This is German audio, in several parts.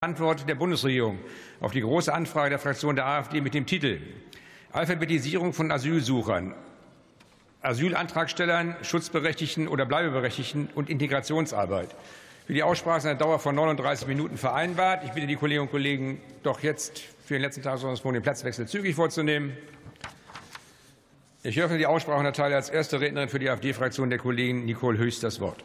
Antwort der Bundesregierung auf die Große Anfrage der Fraktion der AfD mit dem Titel Alphabetisierung von Asylsuchern, Asylantragstellern, Schutzberechtigten oder Bleibeberechtigten und Integrationsarbeit. Für die Aussprache ist eine Dauer von 39 Minuten vereinbart. Ich bitte die Kolleginnen und Kollegen, doch jetzt für den letzten Tagesordnungspunkt den Platzwechsel zügig vorzunehmen. Ich eröffne die Aussprache und erteile als erste Rednerin für die AfD-Fraktion der Kollegin Nicole Höchst das Wort.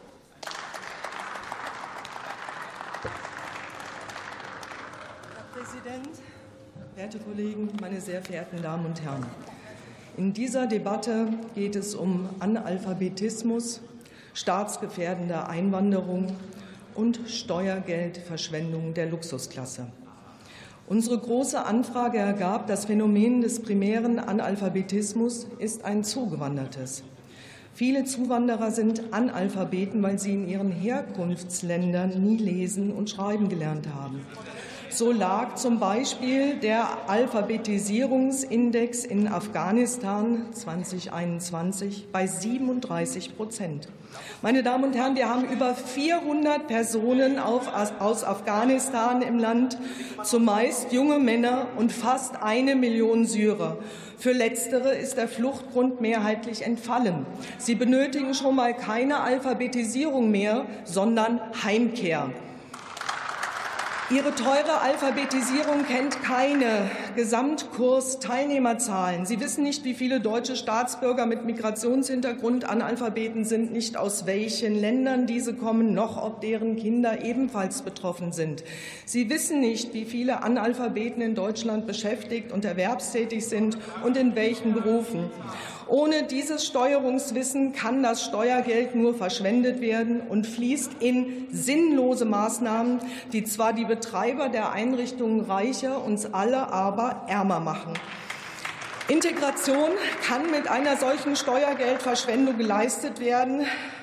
Herr Präsident, werte Kollegen, meine sehr verehrten Damen und Herren! In dieser Debatte geht es um Analphabetismus, staatsgefährdende Einwanderung und Steuergeldverschwendung der Luxusklasse. Unsere Große Anfrage ergab, das Phänomen des primären Analphabetismus ist ein zugewandertes. Viele Zuwanderer sind Analphabeten, weil sie in ihren Herkunftsländern nie lesen und schreiben gelernt haben. So lag zum Beispiel der Alphabetisierungsindex in Afghanistan 2021 bei 37%. Meine Damen und Herren, wir haben über 400 Personen aus Afghanistan im Land, zumeist junge Männer und fast 1 Million Syrer. Für Letztere ist der Fluchtgrund mehrheitlich entfallen. Sie benötigen schon mal keine Alphabetisierung mehr, sondern Heimkehr. Ihre teure Alphabetisierung kennt keine Gesamtkurs-Teilnehmerzahlen. Sie wissen nicht, wie viele deutsche Staatsbürger mit Migrationshintergrund Analphabeten sind, nicht aus welchen Ländern diese kommen, noch ob deren Kinder ebenfalls betroffen sind. Sie wissen nicht, wie viele Analphabeten in Deutschland beschäftigt und erwerbstätig sind und in welchen Berufen. Ohne dieses Steuerungswissen kann das Steuergeld nur verschwendet werden und fließt in sinnlose Maßnahmen, die zwar die Betreiber der Einrichtungen reicher, uns alle aber ärmer machen. Integration kann mit einer solchen Steuergeldverschwendung geleistet werden,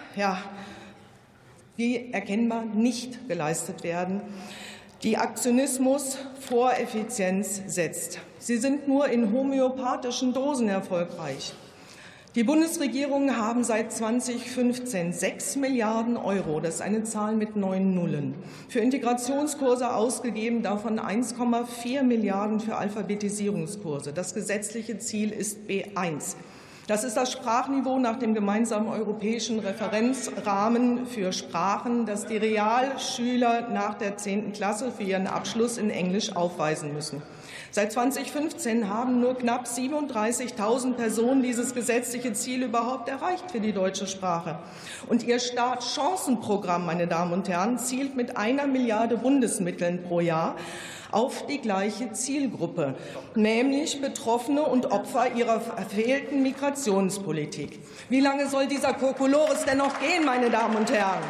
wie erkennbar nicht geleistet werden, die Aktionismus vor Effizienz setzt. Sie sind nur in homöopathischen Dosen erfolgreich. Die Bundesregierungen haben seit 2015 6 Milliarden €, das ist eine Zahl mit 9 Nullen, für Integrationskurse ausgegeben, davon 1,4 Milliarden € für Alphabetisierungskurse. Das gesetzliche Ziel ist B1. Das ist das Sprachniveau nach dem gemeinsamen europäischen Referenzrahmen für Sprachen, das die Realschüler nach der 10. Klasse für ihren Abschluss in Englisch aufweisen müssen. Seit 2015 haben nur knapp 37.000 Personen dieses gesetzliche Ziel überhaupt erreicht für die deutsche Sprache. Und Ihr Startchancenprogramm, meine Damen und Herren, zielt mit 1 Milliarde Bundesmitteln pro Jahr auf die gleiche Zielgruppe, nämlich Betroffene und Opfer ihrer verfehlten Migrationspolitik. Wie lange soll dieser Kokolores denn noch gehen, meine Damen und Herren?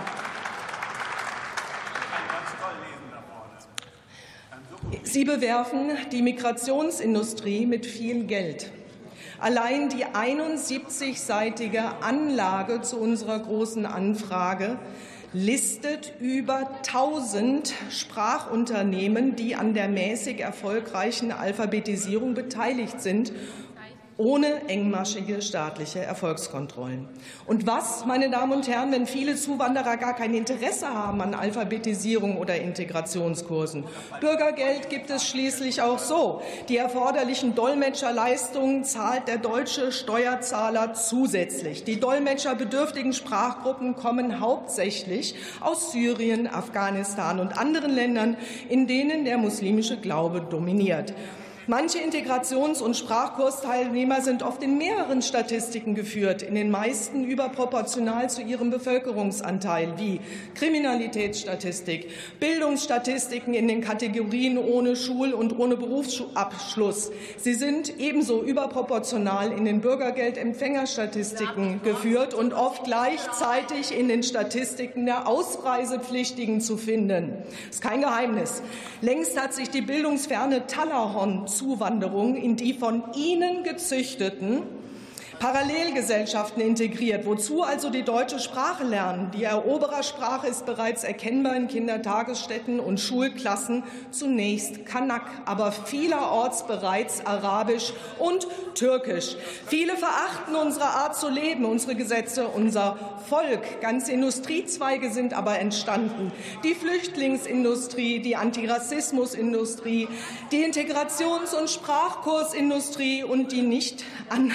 Sie bewerfen die Migrationsindustrie mit viel Geld. Allein die 71-seitige Anlage zu unserer Großen Anfrage listet über 1000 Sprachunternehmen, die an der mäßig erfolgreichen Alphabetisierung beteiligt sind, ohne engmaschige staatliche Erfolgskontrollen. Und was, meine Damen und Herren, wenn viele Zuwanderer gar kein Interesse haben an Alphabetisierung oder Integrationskursen? Bürgergeld gibt es schließlich auch so. Die erforderlichen Dolmetscherleistungen zahlt der deutsche Steuerzahler zusätzlich. Die dolmetscherbedürftigen Sprachgruppen kommen hauptsächlich aus Syrien, Afghanistan und anderen Ländern, in denen der muslimische Glaube dominiert. Manche Integrations- und Sprachkursteilnehmer sind oft in mehreren Statistiken geführt, in den meisten überproportional zu ihrem Bevölkerungsanteil, wie Kriminalitätsstatistik, Bildungsstatistiken in den Kategorien ohne Schul- und ohne Berufsabschluss. Sie sind ebenso überproportional in den Bürgergeldempfängerstatistiken geführt und oft gleichzeitig in den Statistiken der Ausreisepflichtigen zu finden. Das ist kein Geheimnis. Längst hat sich die bildungsferne Talahorn-Zuwanderung in die von Ihnen gezüchteten Parallelgesellschaften integriert. Wozu also die deutsche Sprache lernen? Die Eroberersprache ist bereits erkennbar in Kindertagesstätten und Schulklassen. Zunächst Kanak, aber vielerorts bereits Arabisch und Türkisch. Viele verachten unsere Art zu leben, unsere Gesetze, unser Volk. Ganze Industriezweige sind aber entstanden. Die Flüchtlingsindustrie, die Antirassismusindustrie, die Integrations- und Sprachkursindustrie und die nichts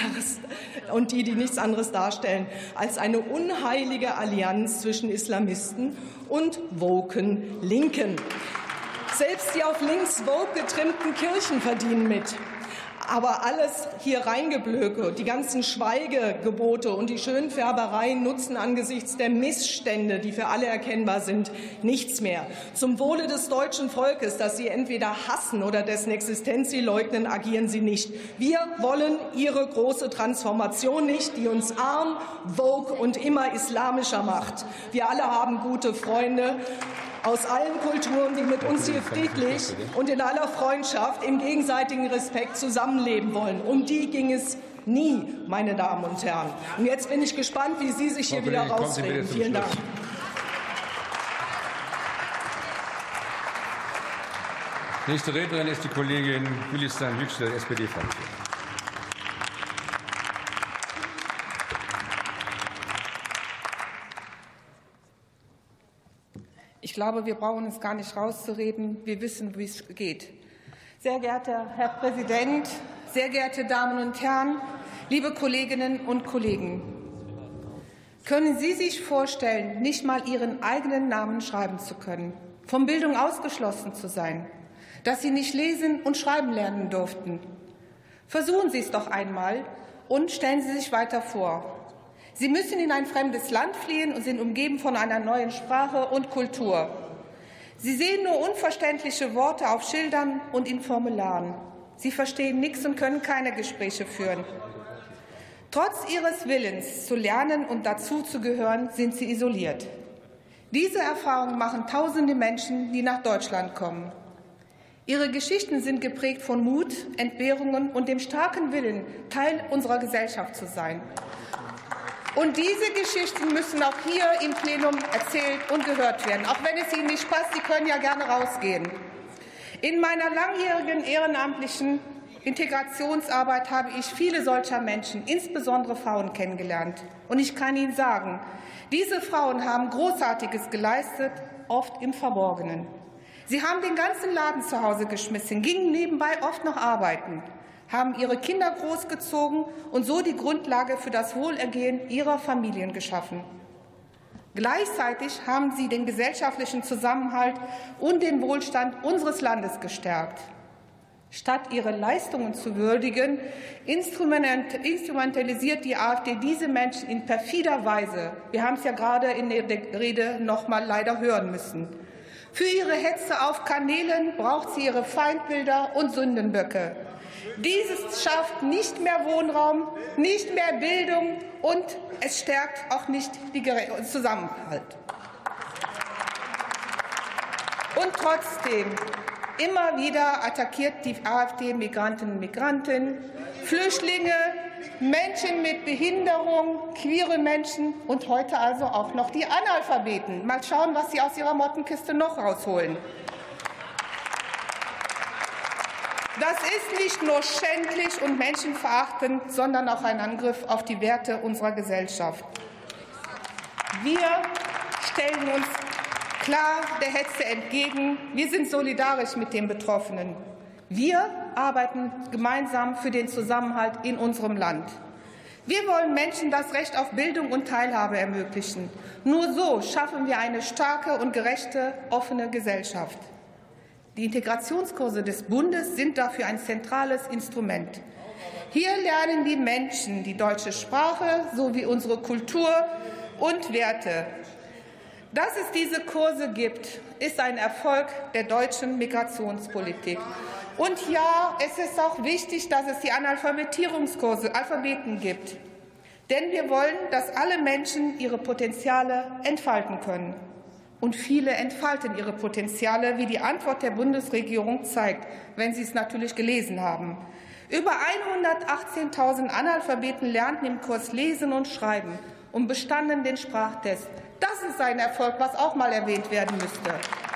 anderes darstellen als eine unheilige Allianz zwischen Islamisten und woken Linken. Selbst die auf links woke getrimmten Kirchen verdienen mit. Aber alles hier Reingeblöke, die ganzen Schweigegebote und die Schönfärbereien nutzen angesichts der Missstände, die für alle erkennbar sind, nichts mehr. Zum Wohle des deutschen Volkes, das sie entweder hassen oder dessen Existenz sie leugnen, agieren sie nicht. Wir wollen ihre große Transformation nicht, die uns arm, woke und immer islamischer macht. Wir alle haben gute Freunde aus allen Kulturen, die mit uns hier friedlich und in aller Freundschaft im gegenseitigen Respekt zusammenleben wollen. Um die ging es nie, meine Damen und Herren. Und jetzt bin ich gespannt, wie Sie sich hier wieder rausreden. Vielen Dank. Nächste Rednerin ist die Kollegin Gülistan Yüksel, SPD-Fraktion. Ich glaube, wir brauchen uns gar nicht rauszureden. Wir wissen, wie es geht. Sehr geehrter Herr Präsident, sehr geehrte Damen und Herren, liebe Kolleginnen und Kollegen! Können Sie sich vorstellen, nicht mal Ihren eigenen Namen schreiben zu können, von Bildung ausgeschlossen zu sein, dass Sie nicht lesen und schreiben lernen durften? Versuchen Sie es doch einmal und stellen Sie sich weiter vor. Sie müssen in ein fremdes Land fliehen und sind umgeben von einer neuen Sprache und Kultur. Sie sehen nur unverständliche Worte auf Schildern und in Formularen. Sie verstehen nichts und können keine Gespräche führen. Trotz ihres Willens zu lernen und dazu zu gehören, sind sie isoliert. Diese Erfahrung machen tausende Menschen, die nach Deutschland kommen. Ihre Geschichten sind geprägt von Mut, Entbehrungen und dem starken Willen, Teil unserer Gesellschaft zu sein. Und diese Geschichten müssen auch hier im Plenum erzählt und gehört werden. Auch wenn es Ihnen nicht passt, Sie können ja gerne rausgehen. In meiner langjährigen ehrenamtlichen Integrationsarbeit habe ich viele solcher Menschen, insbesondere Frauen, kennengelernt. Und ich kann Ihnen sagen, diese Frauen haben Großartiges geleistet, oft im Verborgenen. Sie haben den ganzen Laden zu Hause geschmissen, gingen nebenbei oft noch arbeiten, haben ihre Kinder großgezogen und so die Grundlage für das Wohlergehen ihrer Familien geschaffen. Gleichzeitig haben sie den gesellschaftlichen Zusammenhalt und den Wohlstand unseres Landes gestärkt. Statt ihre Leistungen zu würdigen, instrumentalisiert die AfD diese Menschen in perfider Weise. Wir haben es ja gerade in der Rede noch mal leider hören müssen. Für ihre Hetze auf Kanälen braucht sie ihre Feindbilder und Sündenböcke. Dieses schafft nicht mehr Wohnraum, nicht mehr Bildung und es stärkt auch nicht den Zusammenhalt. Und trotzdem, immer wieder attackiert die AfD Migrantinnen und Migranten, Flüchtlinge, Menschen mit Behinderung, queere Menschen und heute also auch noch die Analphabeten. Mal schauen, was sie aus ihrer Mottenkiste noch rausholen. Das ist nicht nur schändlich und menschenverachtend, sondern auch ein Angriff auf die Werte unserer Gesellschaft. Wir stellen uns klar der Hetze entgegen. Wir sind solidarisch mit den Betroffenen. Wir arbeiten gemeinsam für den Zusammenhalt in unserem Land. Wir wollen Menschen das Recht auf Bildung und Teilhabe ermöglichen. Nur so schaffen wir eine starke und gerechte, offene Gesellschaft. Die Integrationskurse des Bundes sind dafür ein zentrales Instrument. Hier lernen die Menschen die deutsche Sprache sowie unsere Kultur und Werte. Dass es diese Kurse gibt, ist ein Erfolg der deutschen Migrationspolitik. Und ja, es ist auch wichtig, dass es die Analphabetierungskurse, Alphabeten gibt. Denn wir wollen, dass alle Menschen ihre Potenziale entfalten können. Und viele entfalten ihre Potenziale, wie die Antwort der Bundesregierung zeigt, wenn Sie es natürlich gelesen haben. Über 118.000 Analphabeten lernten im Kurs lesen und schreiben und bestanden den Sprachtest. Das ist ein Erfolg, was auch mal erwähnt werden müsste.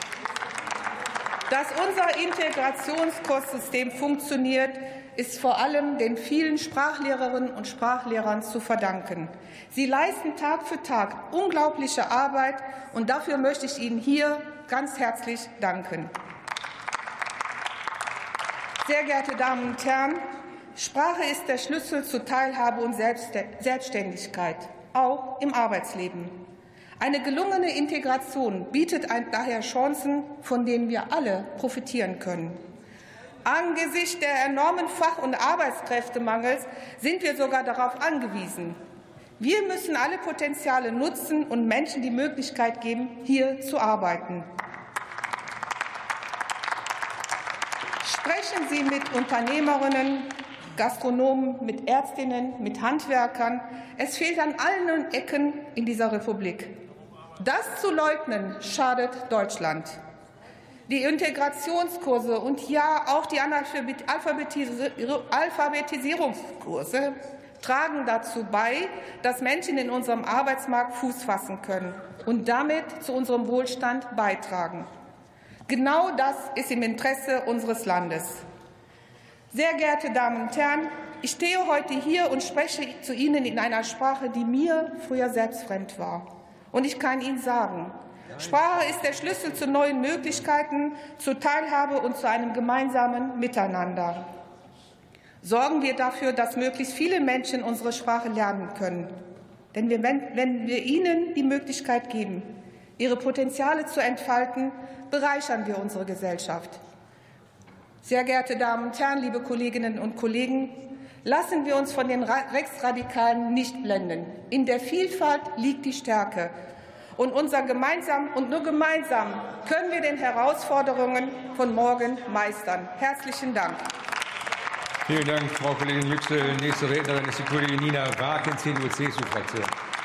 Dass unser Integrationskurssystem funktioniert, ist vor allem den vielen Sprachlehrerinnen und Sprachlehrern zu verdanken. Sie leisten Tag für Tag unglaubliche Arbeit, und dafür möchte ich Ihnen hier ganz herzlich danken. Sehr geehrte Damen und Herren, Sprache ist der Schlüssel zu Teilhabe und Selbstständigkeit, auch im Arbeitsleben. Eine gelungene Integration bietet daher Chancen, von denen wir alle profitieren können. Angesichts der enormen Fach- und Arbeitskräftemangels sind wir sogar darauf angewiesen. Wir müssen alle Potenziale nutzen und Menschen die Möglichkeit geben, hier zu arbeiten. Sprechen Sie mit Unternehmerinnen, Gastronomen, mit Ärztinnen, mit Handwerkern. Es fehlt an allen Ecken in dieser Republik. Das zu leugnen, schadet Deutschland. Die Integrationskurse und ja auch die Alphabetisierungskurse tragen dazu bei, dass Menschen in unserem Arbeitsmarkt Fuß fassen können und damit zu unserem Wohlstand beitragen. Genau das ist im Interesse unseres Landes. Sehr geehrte Damen und Herren, ich stehe heute hier und spreche zu Ihnen in einer Sprache, die mir früher selbst fremd war. Und ich kann Ihnen sagen, Sprache ist der Schlüssel zu neuen Möglichkeiten, zur Teilhabe und zu einem gemeinsamen Miteinander. Sorgen wir dafür, dass möglichst viele Menschen unsere Sprache lernen können. Denn wenn wir ihnen die Möglichkeit geben, ihre Potenziale zu entfalten, bereichern wir unsere Gesellschaft. Sehr geehrte Damen und Herren, liebe Kolleginnen und Kollegen, lassen wir uns von den Rechtsradikalen nicht blenden. In der Vielfalt liegt die Stärke. Und nur gemeinsam können wir den Herausforderungen von morgen meistern. Herzlichen Dank. Vielen Dank, Frau Kollegin Yüksel. Nächste Rednerin ist die Kollegin Nina Raken, CDU-CSU-Fraktion.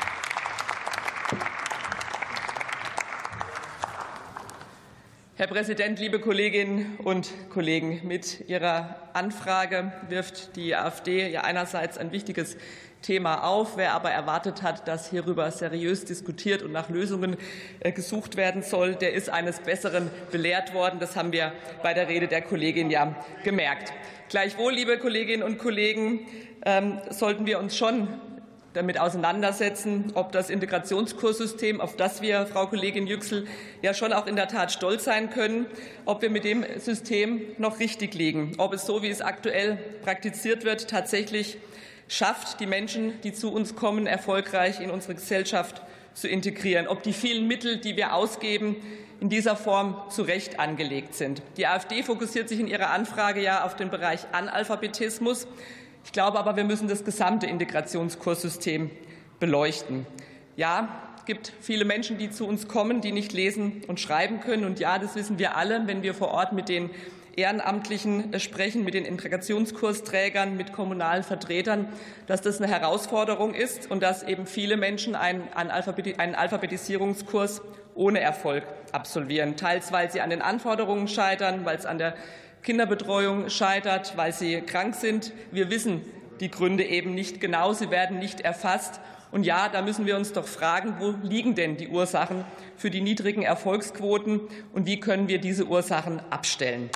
Herr Präsident, liebe Kolleginnen und Kollegen! Mit Ihrer Anfrage wirft die AfD ja einerseits ein wichtiges Thema auf. Wer aber erwartet hat, dass hierüber seriös diskutiert und nach Lösungen gesucht werden soll, der ist eines Besseren belehrt worden. Das haben wir bei der Rede der Kollegin ja gemerkt. Gleichwohl, liebe Kolleginnen und Kollegen, sollten wir uns schon damit auseinandersetzen, ob das Integrationskurssystem, auf das wir, Frau Kollegin Yüksel, ja schon auch in der Tat stolz sein können, ob wir mit dem System noch richtig liegen, ob es so, wie es aktuell praktiziert wird, tatsächlich schafft, die Menschen, die zu uns kommen, erfolgreich in unsere Gesellschaft zu integrieren, ob die vielen Mittel, die wir ausgeben, in dieser Form zu Recht angelegt sind. Die AfD fokussiert sich in ihrer Anfrage ja auf den Bereich Analphabetismus. Ich glaube aber, wir müssen das gesamte Integrationskurssystem beleuchten. Ja, es gibt viele Menschen, die zu uns kommen, die nicht lesen und schreiben können. Und ja, das wissen wir alle, wenn wir vor Ort mit den Ehrenamtlichen sprechen, mit den Integrationskursträgern, mit kommunalen Vertretern, dass das eine Herausforderung ist und dass eben viele Menschen einen Alphabetisierungskurs ohne Erfolg absolvieren. Teils, weil sie an den Anforderungen scheitern, weil es an der Kinderbetreuung scheitert, weil sie krank sind. Wir wissen die Gründe eben nicht genau. Sie werden nicht erfasst. Und ja, da müssen wir uns doch fragen, wo liegen denn die Ursachen für die niedrigen Erfolgsquoten und wie können wir diese Ursachen abstellen?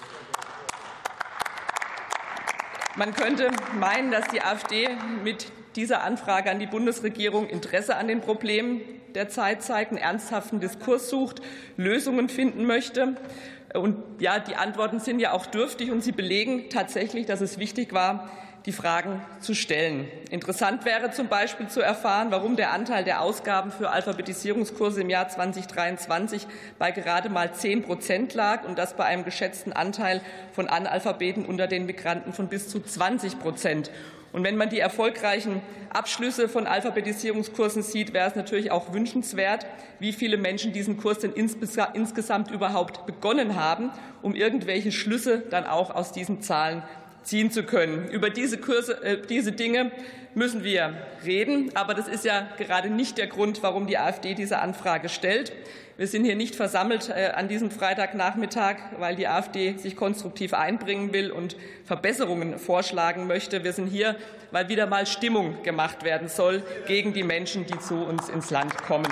Man könnte meinen, dass die AfD mit dieser Anfrage an die Bundesregierung Interesse an den Problemen der Zeit zeigt, einen ernsthaften Diskurs sucht, Lösungen finden möchte. Und ja, die Antworten sind ja auch dürftig und sie belegen tatsächlich, dass es wichtig war, die Fragen zu stellen. Interessant wäre zum Beispiel zu erfahren, warum der Anteil der Ausgaben für Alphabetisierungskurse im Jahr 2023 bei gerade mal 10% lag und das bei einem geschätzten Anteil von Analphabeten unter den Migranten von bis zu 20%. Und wenn man die erfolgreichen Abschlüsse von Alphabetisierungskursen sieht, wäre es natürlich auch wünschenswert, wie viele Menschen diesen Kurs denn insgesamt überhaupt begonnen haben, um irgendwelche Schlüsse dann auch aus diesen Zahlen ziehen zu können. Über diese Dinge müssen wir reden. Aber das ist ja gerade nicht der Grund, warum die AfD diese Anfrage stellt. Wir sind hier nicht versammelt an diesem Freitagnachmittag, weil die AfD sich konstruktiv einbringen will und Verbesserungen vorschlagen möchte. Wir sind hier, weil wieder mal Stimmung gemacht werden soll gegen die Menschen, die zu uns ins Land kommen.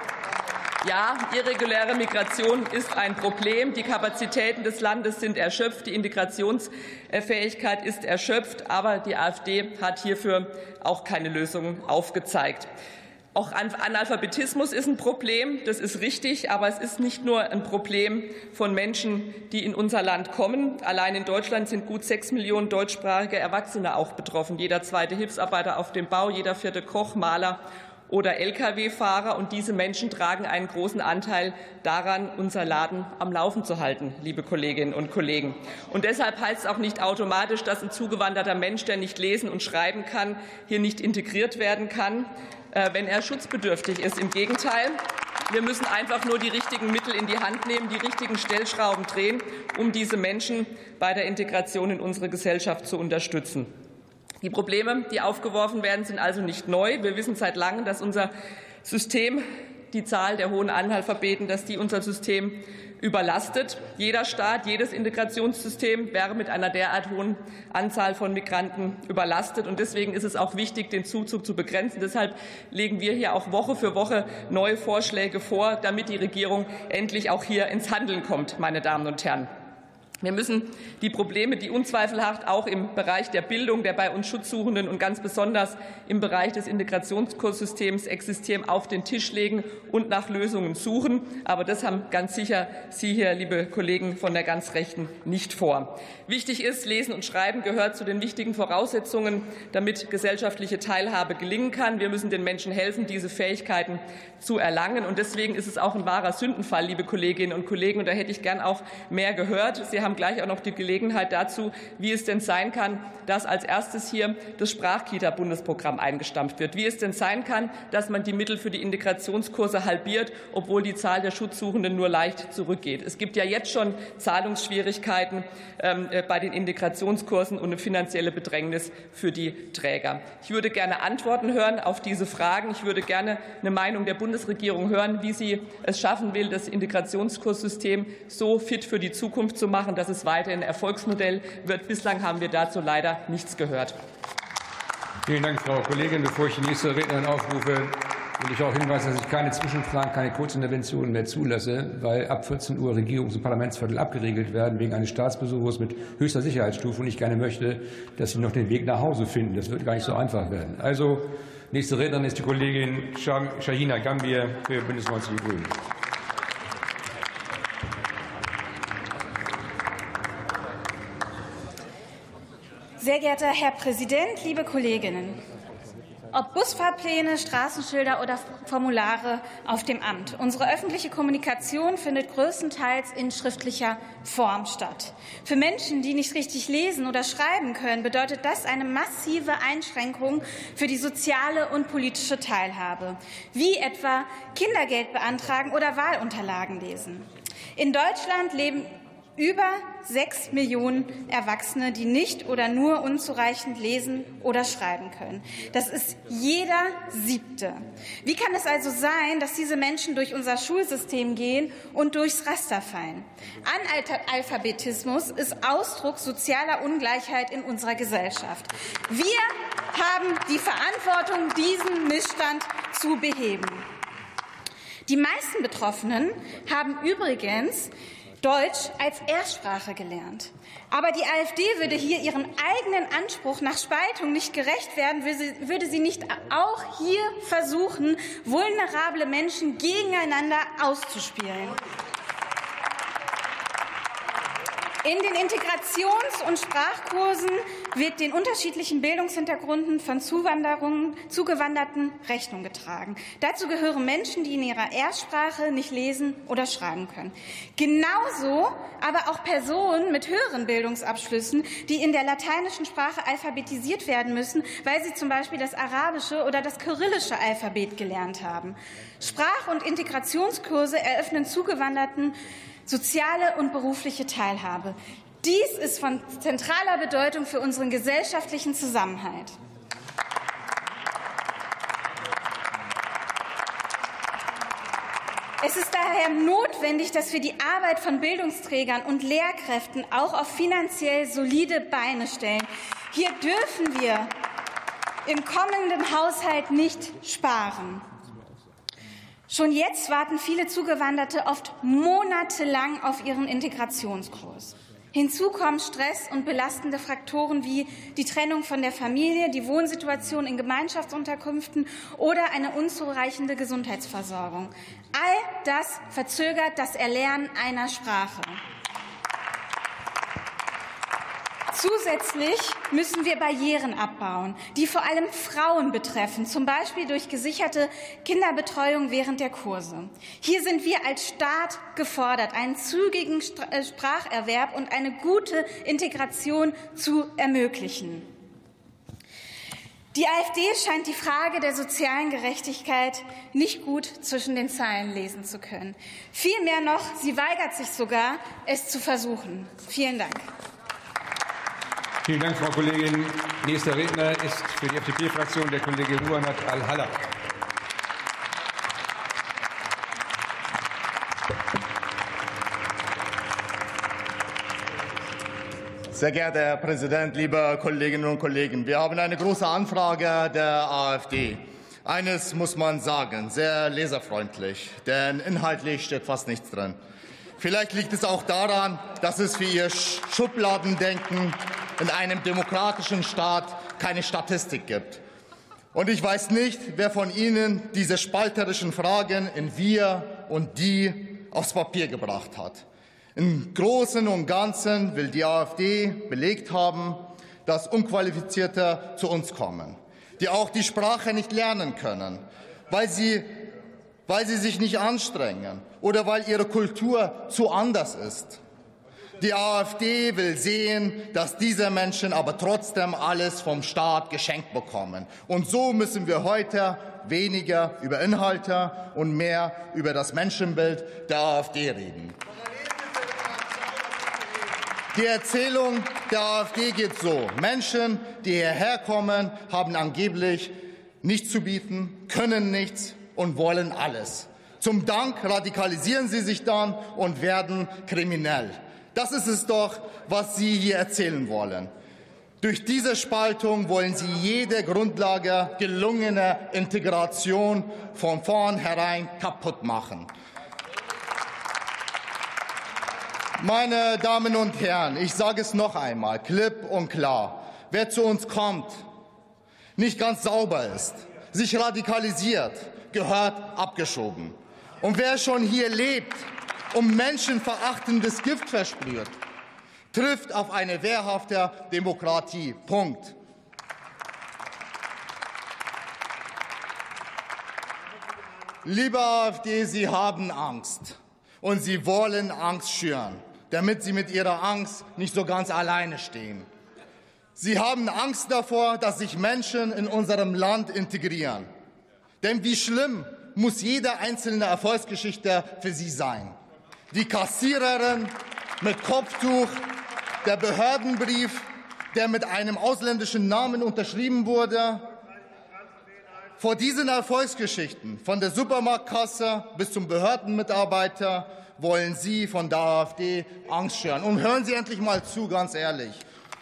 Ja, irreguläre Migration ist ein Problem. Die Kapazitäten des Landes sind erschöpft. Die Integrationsfähigkeit ist erschöpft. Aber die AfD hat hierfür auch keine Lösung aufgezeigt. Auch Analphabetismus ist ein Problem, das ist richtig, aber es ist nicht nur ein Problem von Menschen, die in unser Land kommen. Allein in Deutschland sind gut 6 Millionen deutschsprachige Erwachsene auch betroffen. Jeder zweite Hilfsarbeiter auf dem Bau, jeder vierte Koch, Maler oder Lkw-Fahrer. Und diese Menschen tragen einen großen Anteil daran, unser Laden am Laufen zu halten, liebe Kolleginnen und Kollegen. Und deshalb heißt es auch nicht automatisch, dass ein zugewanderter Mensch, der nicht lesen und schreiben kann, hier nicht integriert werden kann, wenn er schutzbedürftig ist. Im Gegenteil, wir müssen einfach nur die richtigen Mittel in die Hand nehmen, die richtigen Stellschrauben drehen, um diese Menschen bei der Integration in unsere Gesellschaft zu unterstützen. Die Probleme, die aufgeworfen werden, sind also nicht neu. Wir wissen seit langem, dass unser System, die Zahl der hohen Analphabeten, dass die unser System überlastet. Jeder Staat, jedes Integrationssystem wäre mit einer derart hohen Anzahl von Migranten überlastet. Und deswegen ist es auch wichtig, den Zuzug zu begrenzen. Deshalb legen wir hier auch Woche für Woche neue Vorschläge vor, damit die Regierung endlich auch hier ins Handeln kommt, meine Damen und Herren. Wir müssen die Probleme, die unzweifelhaft auch im Bereich der Bildung der bei uns Schutzsuchenden und ganz besonders im Bereich des Integrationskurssystems existieren, auf den Tisch legen und nach Lösungen suchen. Aber das haben ganz sicher Sie hier, liebe Kollegen von der ganz Rechten, nicht vor. Wichtig ist, Lesen und Schreiben gehört zu den wichtigen Voraussetzungen, damit gesellschaftliche Teilhabe gelingen kann. Wir müssen den Menschen helfen, diese Fähigkeiten zu erlangen. Und deswegen ist es auch ein wahrer Sündenfall, liebe Kolleginnen und Kollegen. Und da hätte ich gern auch mehr gehört. Sie haben gleich auch noch die Gelegenheit dazu, wie es denn sein kann, dass als erstes hier das Sprachkita-Bundesprogramm eingestampft wird. Wie es denn sein kann, dass man die Mittel für die Integrationskurse halbiert, obwohl die Zahl der Schutzsuchenden nur leicht zurückgeht. Es gibt ja jetzt schon Zahlungsschwierigkeiten bei den Integrationskursen und eine finanzielle Bedrängnis für die Träger. Ich würde gerne Antworten hören auf diese Fragen. Ich würde gerne eine Meinung der Bundesregierung hören, wie sie es schaffen will, das Integrationskurssystem so fit für die Zukunft zu machen, dass es weiterhin ein Erfolgsmodell wird. Bislang haben wir dazu leider nichts gehört. Vielen Dank, Frau Kollegin. Bevor ich die nächste Rednerin aufrufe, will ich auch hinweisen, dass ich keine Zwischenfragen, keine Kurzinterventionen mehr zulasse, weil ab 14 Uhr Regierungs- und Parlamentsviertel abgeriegelt werden wegen eines Staatsbesuchs mit höchster Sicherheitsstufe und ich gerne möchte, dass Sie noch den Weg nach Hause finden. Das wird gar nicht so einfach werden. Also, nächste Rednerin ist die Kollegin Shahina Gambier für Bündnis 90 Die Grünen. Sehr geehrter Herr Präsident, liebe Kolleginnen! Ob Busfahrpläne, Straßenschilder oder Formulare auf dem Amt. Unsere öffentliche Kommunikation findet größtenteils in schriftlicher Form statt. Für Menschen, die nicht richtig lesen oder schreiben können, bedeutet das eine massive Einschränkung für die soziale und politische Teilhabe, wie etwa Kindergeld beantragen oder Wahlunterlagen lesen. In Deutschland leben über 6 Millionen Erwachsene, die nicht oder nur unzureichend lesen oder schreiben können. Das ist jeder Siebte. Wie kann es also sein, dass diese Menschen durch unser Schulsystem gehen und durchs Raster fallen? Analphabetismus ist Ausdruck sozialer Ungleichheit in unserer Gesellschaft. Wir haben die Verantwortung, diesen Missstand zu beheben. Die meisten Betroffenen haben übrigens Deutsch als Erstsprache gelernt. Aber die AfD würde hier ihrem eigenen Anspruch nach Spaltung nicht gerecht werden, würde sie nicht auch hier versuchen, vulnerable Menschen gegeneinander auszuspielen. In den Integrations- und Sprachkursen wird den unterschiedlichen Bildungshintergründen von Zugewanderten Rechnung getragen. Dazu gehören Menschen, die in ihrer Erstsprache nicht lesen oder schreiben können. Genauso aber auch Personen mit höheren Bildungsabschlüssen, die in der lateinischen Sprache alphabetisiert werden müssen, weil sie zum Beispiel das arabische oder das kyrillische Alphabet gelernt haben. Sprach- und Integrationskurse eröffnen Zugewanderten soziale und berufliche Teilhabe. Dies ist von zentraler Bedeutung für unseren gesellschaftlichen Zusammenhalt. Es ist daher notwendig, dass wir die Arbeit von Bildungsträgern und Lehrkräften auch auf finanziell solide Beine stellen. Hier dürfen wir im kommenden Haushalt nicht sparen. Schon jetzt warten viele Zugewanderte oft monatelang auf ihren Integrationskurs. Hinzu kommen Stress und belastende Faktoren wie die Trennung von der Familie, die Wohnsituation in Gemeinschaftsunterkünften oder eine unzureichende Gesundheitsversorgung. All das verzögert das Erlernen einer Sprache. Zusätzlich müssen wir Barrieren abbauen, die vor allem Frauen betreffen, zum Beispiel durch gesicherte Kinderbetreuung während der Kurse. Hier sind wir als Staat gefordert, einen zügigen Spracherwerb und eine gute Integration zu ermöglichen. Die AfD scheint die Frage der sozialen Gerechtigkeit nicht gut zwischen den Zeilen lesen zu können. Vielmehr noch, sie weigert sich sogar, es zu versuchen. Vielen Dank. Vielen Dank, Frau Kollegin. Nächster Redner ist für die FDP-Fraktion der Kollege Muhammad Al-Halla. Sehr geehrter Herr Präsident, liebe Kolleginnen und Kollegen! Wir haben eine große Anfrage der AfD. Eines muss man sagen, sehr leserfreundlich, denn inhaltlich steht fast nichts drin. Vielleicht liegt es auch daran, dass es für Ihr Schubladendenken in einem demokratischen Staat keine Statistik gibt. Und ich weiß nicht, wer von Ihnen diese spalterischen Fragen in wir und die aufs Papier gebracht hat. Im Großen und Ganzen will die AfD belegt haben, dass Unqualifizierte zu uns kommen, die auch die Sprache nicht lernen können, weil sie sich nicht anstrengen oder weil ihre Kultur zu anders ist. Die AfD will sehen, dass diese Menschen aber trotzdem alles vom Staat geschenkt bekommen. Und so müssen wir heute weniger über Inhalte und mehr über das Menschenbild der AfD reden. Die Erzählung der AfD geht so: Menschen, die hierher kommen, haben angeblich nichts zu bieten, können nichts und wollen alles. Zum Dank radikalisieren sie sich dann und werden kriminell. Das ist es doch, was Sie hier erzählen wollen. Durch diese Spaltung wollen Sie jede Grundlage gelungener Integration von vornherein kaputt machen. Meine Damen und Herren, ich sage es noch einmal, klipp und klar: Wer zu uns kommt, nicht ganz sauber ist, sich radikalisiert, gehört abgeschoben. Und wer schon hier lebt und menschenverachtendes Gift versprüht, trifft auf eine wehrhafte Demokratie. Punkt. Liebe AfD, Sie haben Angst und Sie wollen Angst schüren, damit Sie mit Ihrer Angst nicht so ganz alleine stehen. Sie haben Angst davor, dass sich Menschen in unserem Land integrieren. Denn wie schlimm muss jede einzelne Erfolgsgeschichte für Sie sein? Die Kassiererin mit Kopftuch, der Behördenbrief, der mit einem ausländischen Namen unterschrieben wurde. Vor diesen Erfolgsgeschichten, von der Supermarktkasse bis zum Behördenmitarbeiter, wollen Sie von der AfD Angst schüren. Und hören Sie endlich mal zu, ganz ehrlich.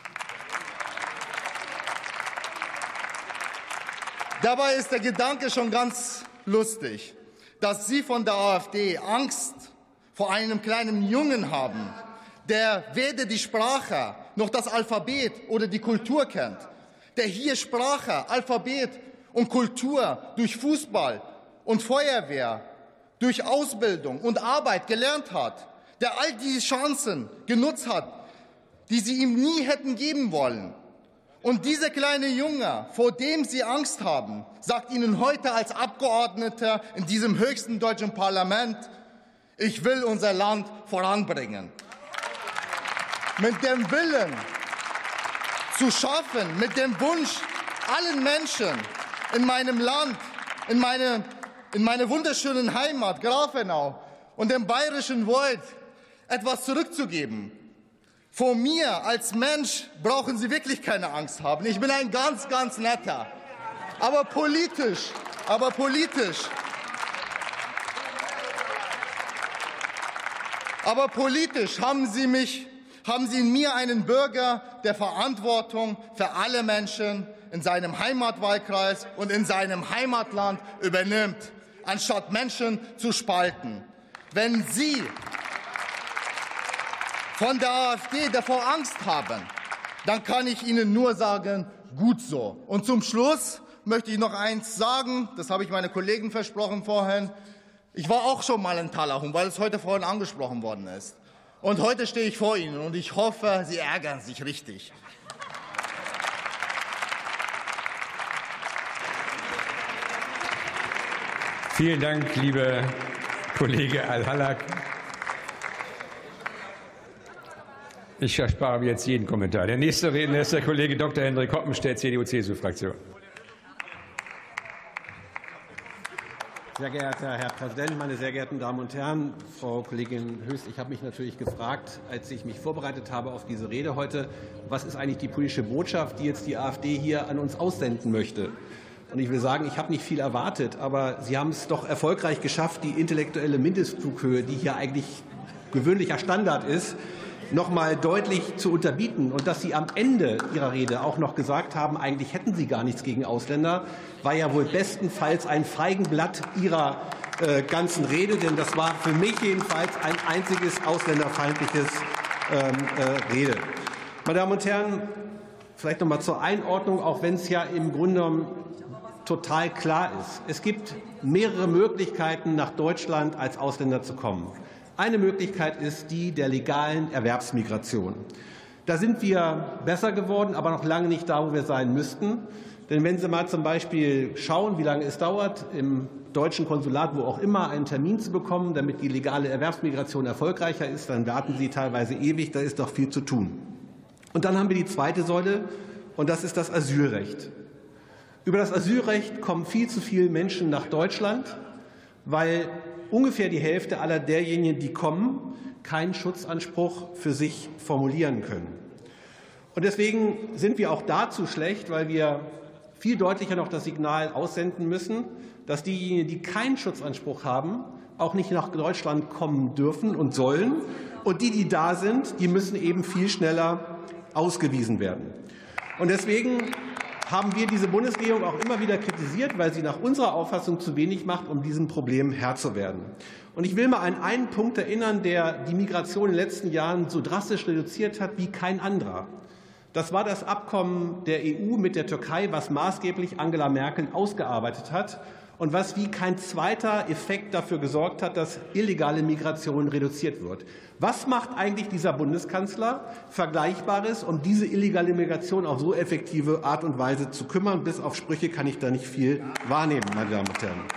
Dabei ist der Gedanke schon ganz lustig, dass Sie von der AfD Angst vor einem kleinen Jungen haben, der weder die Sprache noch das Alphabet oder die Kultur kennt, der hier Sprache, Alphabet und Kultur durch Fußball und Feuerwehr, durch Ausbildung und Arbeit gelernt hat, der all die Chancen genutzt hat, die Sie ihm nie hätten geben wollen. Und dieser kleine Junge, vor dem Sie Angst haben, sagt Ihnen heute als Abgeordneter in diesem höchsten deutschen Parlament: Ich will unser Land voranbringen. Mit dem Willen zu schaffen, mit dem Wunsch, allen Menschen in meinem Land, in meine wunderschönen Heimat Grafenau und dem Bayerischen Wald etwas zurückzugeben. Vor mir als Mensch brauchen Sie wirklich keine Angst haben. Ich bin ein ganz, ganz netter. Aber politisch haben Sie in mir einen Bürger, der Verantwortung für alle Menschen in seinem Heimatwahlkreis und in seinem Heimatland übernimmt, anstatt Menschen zu spalten. Wenn Sie von der AfD davor Angst haben, dann kann ich Ihnen nur sagen, gut so. Und zum Schluss möchte ich noch eins sagen, das habe ich meinen Kollegen versprochen vorhin. Ich war auch schon mal in Thalachum, weil es heute vorhin angesprochen worden ist. Und heute stehe ich vor Ihnen und ich hoffe, Sie ärgern sich richtig. Vielen Dank, lieber Kollege Al-Hallak. Ich erspare mir jetzt jeden Kommentar. Der nächste Redner ist der Kollege Dr. Hendrik Hoppenstedt, CDU-CSU-Fraktion. Sehr geehrter Herr Präsident, meine sehr geehrten Damen und Herren! Frau Kollegin Höchst, ich habe mich natürlich gefragt, als ich mich vorbereitet habe auf diese Rede heute, was ist eigentlich die politische Botschaft, die jetzt die AfD hier an uns aussenden möchte? Und ich will sagen, ich habe nicht viel erwartet, aber Sie haben es doch erfolgreich geschafft, die intellektuelle Mindestflughöhe, die hier eigentlich gewöhnlicher Standard ist, noch mal deutlich zu unterbieten. Und dass Sie am Ende Ihrer Rede auch noch gesagt haben, eigentlich hätten Sie gar nichts gegen Ausländer, war ja wohl bestenfalls ein Feigenblatt Ihrer ganzen Rede, denn das war für mich jedenfalls ein einziges ausländerfeindliches Rede. Meine Damen und Herren, vielleicht noch mal zur Einordnung, auch wenn es ja im Grunde genommen total klar ist. Es gibt mehrere Möglichkeiten, nach Deutschland als Ausländer zu kommen. Eine Möglichkeit ist die der legalen Erwerbsmigration. Da sind wir besser geworden, aber noch lange nicht da, wo wir sein müssten. Denn wenn Sie mal zum Beispiel schauen, wie lange es dauert, im deutschen Konsulat, wo auch immer, einen Termin zu bekommen, damit die legale Erwerbsmigration erfolgreicher ist, dann warten Sie teilweise ewig. Da ist noch viel zu tun. Und dann haben wir die zweite Säule, und das ist das Asylrecht. Über das Asylrecht kommen viel zu viele Menschen nach Deutschland, weil ungefähr die Hälfte aller derjenigen, die kommen, keinen Schutzanspruch für sich formulieren können. Und deswegen sind wir auch dazu schlecht, weil wir viel deutlicher noch das Signal aussenden müssen, dass diejenigen, die keinen Schutzanspruch haben, auch nicht nach Deutschland kommen dürfen und sollen. Und die da sind, die müssen eben viel schneller ausgewiesen werden. Und deswegen haben wir diese Bundesregierung auch immer wieder kritisiert, weil sie nach unserer Auffassung zu wenig macht, um diesem Problem Herr zu werden. Und ich will mal an einen Punkt erinnern, der die Migration in den letzten Jahren so drastisch reduziert hat wie kein anderer. Das war das Abkommen der EU mit der Türkei, was maßgeblich Angela Merkel ausgearbeitet hat und was wie kein zweiter Effekt dafür gesorgt hat, dass illegale Migration reduziert wird. Was macht eigentlich dieser Bundeskanzler Vergleichbares, um diese illegale Migration auf so effektive Art und Weise zu kümmern? Bis auf Sprüche kann ich da nicht viel wahrnehmen, meine Damen und Herren.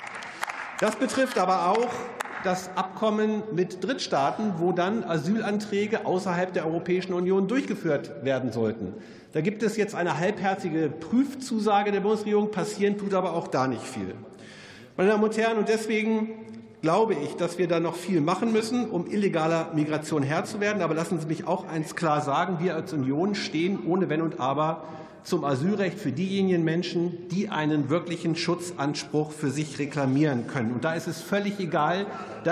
Das betrifft aber auch das Abkommen mit Drittstaaten, wo dann Asylanträge außerhalb der Europäischen Union durchgeführt werden sollten. Da gibt es jetzt eine halbherzige Prüfzusage der Bundesregierung, passieren tut aber auch da nicht viel. Meine Damen und Herren, und deswegen glaube ich, dass wir da noch viel machen müssen, um illegaler Migration Herr zu werden. Aber lassen Sie mich auch eins klar sagen, wir als Union stehen ohne Wenn und Aber zum Asylrecht für diejenigen Menschen, die einen wirklichen Schutzanspruch für sich reklamieren können. Und da ist es völlig egal,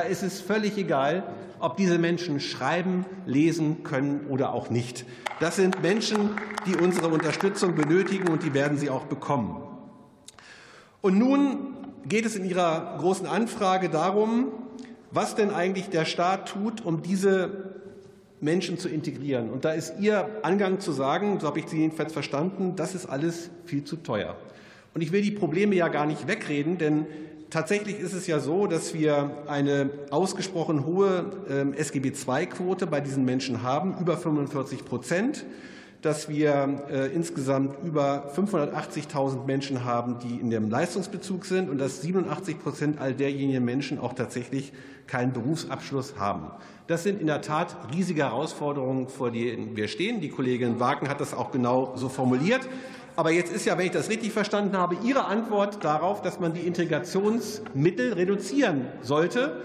ob diese Menschen schreiben, lesen können oder auch nicht. Das sind Menschen, die unsere Unterstützung benötigen, und die werden sie auch bekommen. Und nun geht es in Ihrer großen Anfrage darum, was denn eigentlich der Staat tut, um diese Menschen zu integrieren. Und da ist Ihr Angang zu sagen, so habe ich Sie jedenfalls verstanden, das ist alles viel zu teuer. Und ich will die Probleme ja gar nicht wegreden, denn tatsächlich ist es ja so, dass wir eine ausgesprochen hohe SGB-II-Quote bei diesen Menschen haben, über 45%, dass wir insgesamt über 580.000 Menschen haben, die in dem Leistungsbezug sind, und dass 87% all derjenigen Menschen auch tatsächlich keinen Berufsabschluss haben. Das sind in der Tat riesige Herausforderungen, vor denen wir stehen. Die Kollegin Wagen hat das auch genau so formuliert. Aber jetzt ist ja, wenn ich das richtig verstanden habe, Ihre Antwort darauf, dass man die Integrationsmittel reduzieren sollte,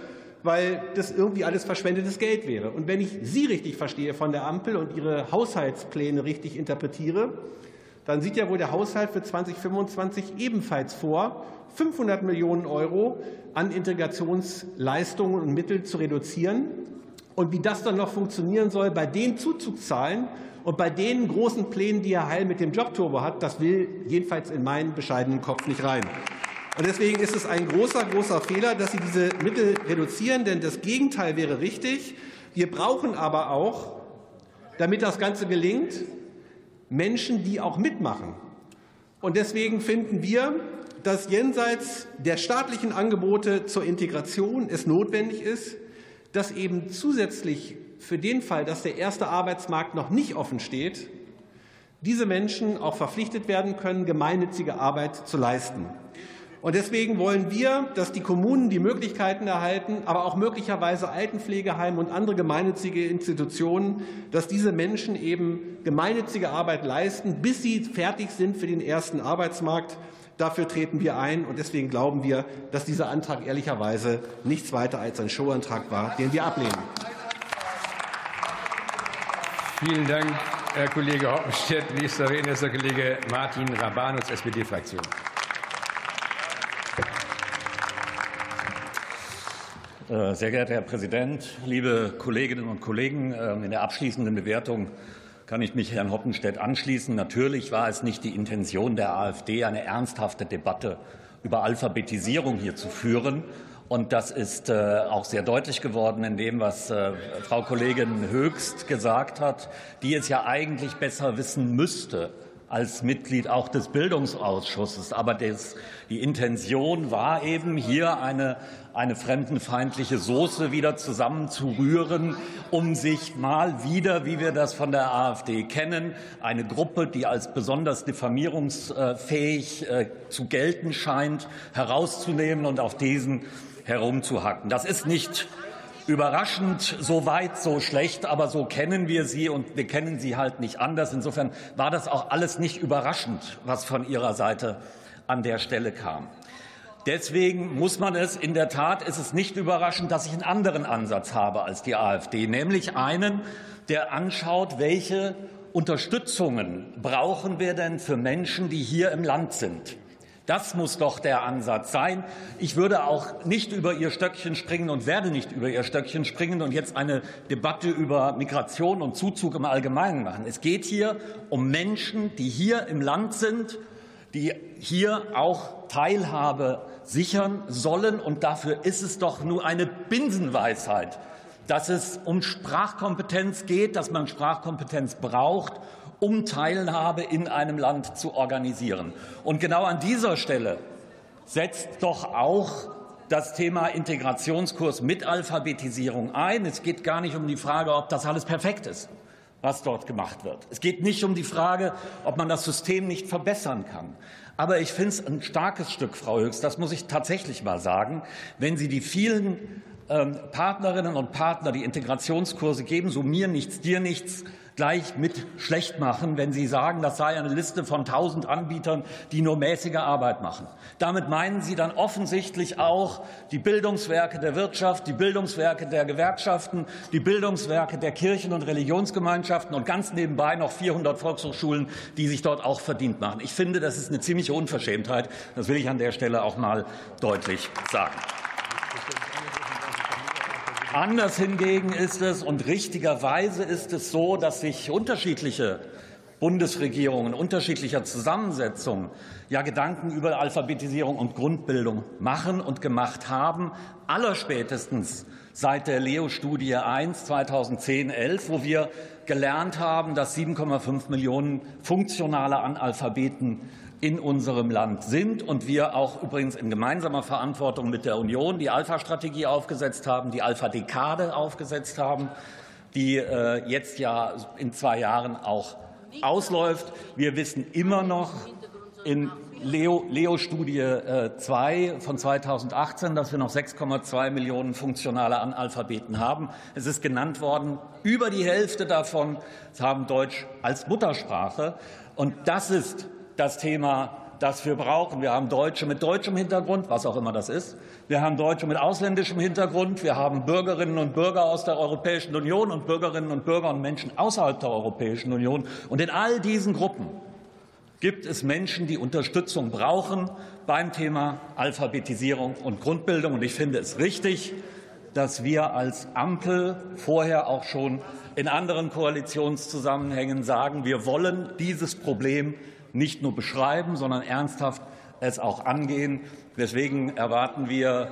weil das irgendwie alles verschwendetes Geld wäre. Und wenn ich Sie richtig verstehe von der Ampel und Ihre Haushaltspläne richtig interpretiere, dann sieht ja wohl der Haushalt für 2025 ebenfalls vor, 500 Millionen € an Integrationsleistungen und Mittel zu reduzieren. Und wie das dann noch funktionieren soll bei den Zuzugszahlen und bei den großen Plänen, die Herr Heil mit dem Jobturbo hat, das will jedenfalls in meinen bescheidenen Kopf nicht rein. Und deswegen ist es ein großer, großer Fehler, dass Sie diese Mittel reduzieren, denn das Gegenteil wäre richtig. Wir brauchen aber auch, damit das Ganze gelingt, Menschen, die auch mitmachen. Und deswegen finden wir, dass jenseits der staatlichen Angebote zur Integration es notwendig ist, dass eben zusätzlich für den Fall, dass der erste Arbeitsmarkt noch nicht offen steht, diese Menschen auch verpflichtet werden können, gemeinnützige Arbeit zu leisten. Und deswegen wollen wir, dass die Kommunen die Möglichkeiten erhalten, aber auch möglicherweise Altenpflegeheime und andere gemeinnützige Institutionen, dass diese Menschen eben gemeinnützige Arbeit leisten, bis sie fertig sind für den ersten Arbeitsmarkt. Dafür treten wir ein. Und deswegen glauben wir, dass dieser Antrag ehrlicherweise nichts weiter als ein Showantrag war, den wir ablehnen. Vielen Dank, Herr Kollege Hoppenstedt. Nächster Redner ist der Kollege Martin Rabanus, SPD-Fraktion. Sehr geehrter Herr Präsident, liebe Kolleginnen und Kollegen! In der abschließenden Bewertung kann ich mich Herrn Hoppenstedt anschließen. Natürlich war es nicht die Intention der AfD, eine ernsthafte Debatte über Alphabetisierung hier zu führen. Und das ist auch sehr deutlich geworden in dem, was Frau Kollegin Höchst gesagt hat, die es ja eigentlich besser wissen müsste als Mitglied auch des Bildungsausschusses. Aber die Intention war eben, hier eine fremdenfeindliche Soße wieder zusammenzurühren, um sich mal wieder, wie wir das von der AfD kennen, eine Gruppe, die als besonders diffamierungsfähig zu gelten scheint, herauszunehmen und auf diesen herumzuhacken. Das ist nicht überraschend, so weit, so schlecht, aber so kennen wir sie und wir kennen sie halt nicht anders. Insofern war das auch alles nicht überraschend, was von Ihrer Seite an der Stelle kam. Deswegen muss man es, in der Tat ist es nicht überraschend, dass ich einen anderen Ansatz habe als die AfD, nämlich einen, der anschaut, welche Unterstützungen brauchen wir denn für Menschen, die hier im Land sind. Das muss doch der Ansatz sein. Ich würde auch nicht über Ihr Stöckchen springen und werde nicht über Ihr Stöckchen springen und jetzt eine Debatte über Migration und Zuzug im Allgemeinen machen. Es geht hier um Menschen, die hier im Land sind, die hier auch Teilhabe sichern sollen. Und dafür ist es doch nur eine Binsenweisheit, dass es um Sprachkompetenz geht, dass man Sprachkompetenz braucht, um Teilhabe in einem Land zu organisieren. Und genau an dieser Stelle setzt doch auch das Thema Integrationskurs mit Alphabetisierung ein. Es geht gar nicht um die Frage, ob das alles perfekt ist, was dort gemacht wird. Es geht nicht um die Frage, ob man das System nicht verbessern kann. Aber ich finde es ein starkes Stück, Frau Höchst, das muss ich tatsächlich mal sagen, wenn Sie die vielen Partnerinnen und Partner, die Integrationskurse geben, so mir nichts, dir nichts, gleich mit schlecht machen, wenn Sie sagen, das sei eine Liste von 1000 Anbietern, die nur mäßige Arbeit machen. Damit meinen Sie dann offensichtlich auch die Bildungswerke der Wirtschaft, die Bildungswerke der Gewerkschaften, die Bildungswerke der Kirchen- und Religionsgemeinschaften und ganz nebenbei noch 400 Volkshochschulen, die sich dort auch verdient machen. Ich finde, das ist eine ziemliche Unverschämtheit. Das will ich an der Stelle auch mal deutlich sagen. Anders hingegen ist es, und richtigerweise ist es so, dass sich unterschiedliche Bundesregierungen unterschiedlicher Zusammensetzung ja Gedanken über Alphabetisierung und Grundbildung machen und gemacht haben, allerspätestens seit der Leo-Studie 1 2010/11, wo wir gelernt haben, dass 7,5 Millionen funktionale Analphabeten in unserem Land sind und wir auch übrigens in gemeinsamer Verantwortung mit der Union die Alpha-Strategie aufgesetzt haben, die Alpha-Dekade aufgesetzt haben, die jetzt ja in 2 Jahren auch ausläuft. Wir wissen immer noch in Leo-Studie 2 von 2018, dass wir noch 6,2 Millionen funktionale Analphabeten haben. Es ist genannt worden, über die Hälfte davon haben Deutsch als Muttersprache. Und das ist das Thema das wir brauchen. Wir haben Deutsche mit deutschem Hintergrund, was auch immer das ist. Wir haben Deutsche mit ausländischem Hintergrund. Wir haben Bürgerinnen und Bürger aus der Europäischen Union und Bürgerinnen und Bürger und Menschen außerhalb der Europäischen Union. Und in all diesen Gruppen gibt es Menschen, die Unterstützung brauchen beim Thema Alphabetisierung und Grundbildung. Und ich finde es richtig, dass wir als Ampel vorher auch schon in anderen Koalitionszusammenhängen sagen, wir wollen dieses Problem nicht nur beschreiben, sondern ernsthaft es auch angehen. Deswegen erwarten wir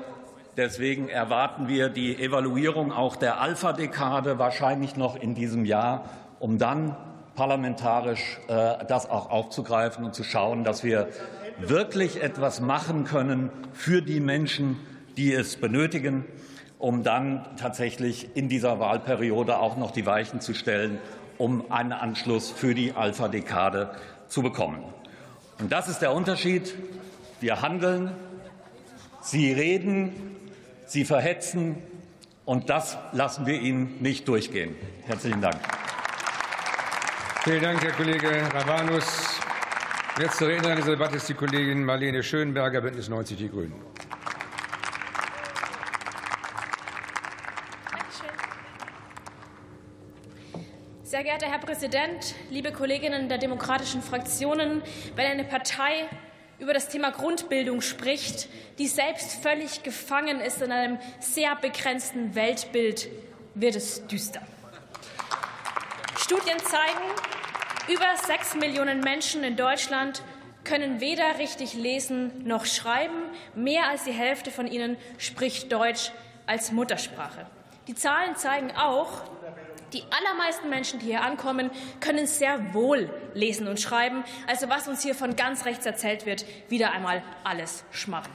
die Evaluierung auch der Alpha-Dekade wahrscheinlich noch in diesem Jahr, um dann parlamentarisch das auch aufzugreifen und zu schauen, dass wir wirklich etwas machen können für die Menschen, die es benötigen, um dann tatsächlich in dieser Wahlperiode auch noch die Weichen zu stellen, um einen Anschluss für die Alpha-Dekade zu bekommen. Und das ist der Unterschied. Wir handeln, Sie reden, Sie verhetzen, und das lassen wir Ihnen nicht durchgehen. Herzlichen Dank. Vielen Dank, Herr Kollege Rabanus. Letzte Rednerin dieser Debatte ist die Kollegin Marlene Schönberger, Bündnis 90 Die Grünen. Sehr geehrter Herr Präsident, liebe Kolleginnen der demokratischen Fraktionen! Wenn eine Partei über das Thema Grundbildung spricht, die selbst völlig gefangen ist in einem sehr begrenzten Weltbild, wird es düster. Studien zeigen, über 6 Millionen Menschen in Deutschland können weder richtig lesen noch schreiben. Mehr als die Hälfte von ihnen spricht Deutsch als Muttersprache. Die Zahlen zeigen auch, die allermeisten Menschen, die hier ankommen, können sehr wohl lesen und schreiben. Also was uns hier von ganz rechts erzählt wird, wieder einmal alles Schmarrn.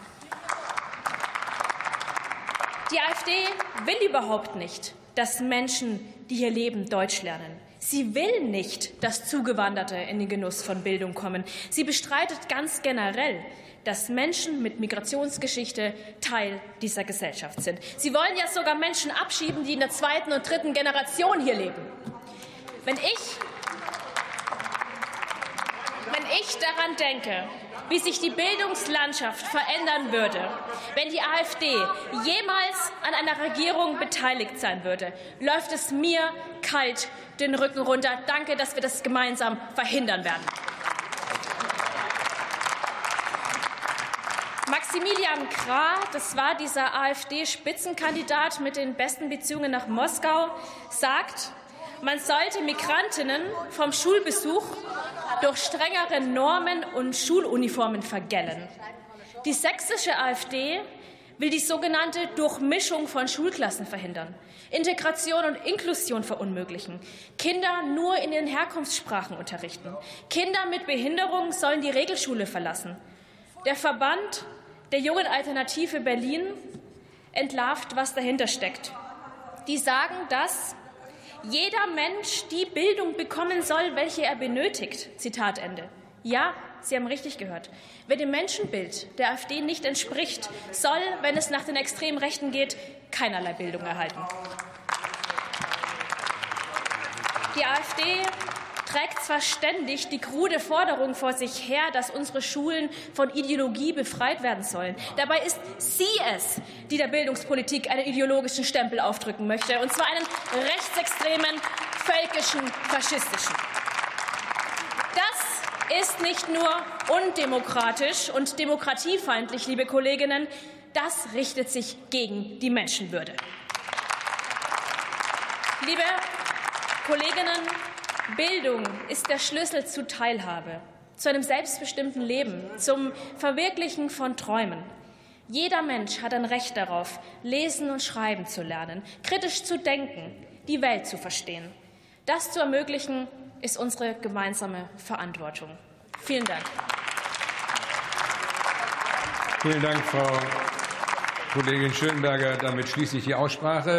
Die AfD will überhaupt nicht, dass Menschen, die hier leben, Deutsch lernen. Sie will nicht, dass Zugewanderte in den Genuss von Bildung kommen. Sie bestreitet ganz generell, dass Menschen mit Migrationsgeschichte Teil dieser Gesellschaft sind. Sie wollen ja sogar Menschen abschieben, die in der 2. und 3. Generation hier leben. Wenn ich daran denke, wie sich die Bildungslandschaft verändern würde, wenn die AfD jemals an einer Regierung beteiligt sein würde, läuft es mir kalt den Rücken runter. Danke, dass wir das gemeinsam verhindern werden. Maximilian Krah, das war dieser AfD-Spitzenkandidat mit den besten Beziehungen nach Moskau, sagt, man sollte Migrantinnen vom Schulbesuch durch strengere Normen und Schuluniformen vergällen. Die sächsische AfD will die sogenannte Durchmischung von Schulklassen verhindern, Integration und Inklusion verunmöglichen, Kinder nur in den Herkunftssprachen unterrichten. Kinder mit Behinderung sollen die Regelschule verlassen. Der Verband der Jungen Alternative Berlin entlarvt, was dahinter steckt. Die sagen, dass jeder Mensch die Bildung bekommen soll, welche er benötigt. Zitat Ende. Ja, Sie haben richtig gehört. Wer dem Menschenbild der AfD nicht entspricht, soll, wenn es nach den extremen Rechten geht, keinerlei Bildung erhalten. Die AfD trägt zwar ständig die krude Forderung vor sich her, dass unsere Schulen von Ideologie befreit werden sollen. Dabei ist sie es, die der Bildungspolitik einen ideologischen Stempel aufdrücken möchte, und zwar einen rechtsextremen, völkischen, faschistischen. Das ist nicht nur undemokratisch und demokratiefeindlich, liebe Kolleginnen, das richtet sich gegen die Menschenwürde. Liebe Kolleginnen, Bildung ist der Schlüssel zu Teilhabe, zu einem selbstbestimmten Leben, zum Verwirklichen von Träumen. Jeder Mensch hat ein Recht darauf, lesen und schreiben zu lernen, kritisch zu denken, die Welt zu verstehen. Das zu ermöglichen, ist unsere gemeinsame Verantwortung. Vielen Dank. Vielen Dank, Frau Kollegin Schönberger. Damit schließe ich die Aussprache.